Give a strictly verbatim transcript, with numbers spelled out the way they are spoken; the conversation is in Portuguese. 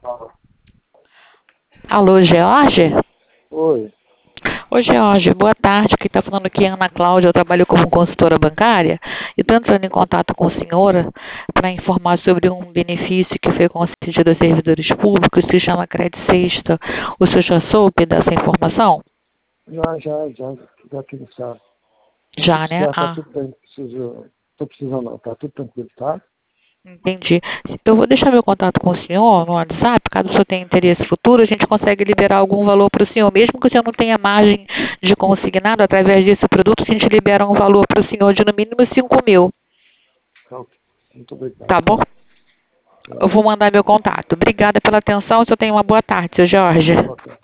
Fala. Alô, George? Oi. Oi, George, boa tarde. Quem está falando aqui é Ana Cláudia, eu trabalho como consultora bancária e estou entrando em contato com a senhora para informar sobre um benefício que foi concedido a servidores públicos que se chama Crédito Sexta. O senhor já soube dessa informação? Já, já, já, já que ele sabe. Tá Já, tudo né? certo, tá Ah, tudo bem. Preciso, tô precisando não, tá tudo tranquilo, tá? entendi. Eu vou deixar meu contato com o senhor no WhatsApp, caso o senhor tenha interesse futuro, a gente consegue liberar algum valor para o senhor, mesmo que o senhor não tenha margem de consignado, através desse produto, a gente libera um valor para o senhor de no mínimo cinco mil. Tá, ok. Muito obrigado, Tá bom? tá? Eu Tchau. vou mandar meu contato. Obrigada pela atenção. O senhor tenha uma boa tarde, seu Jorge. Ok.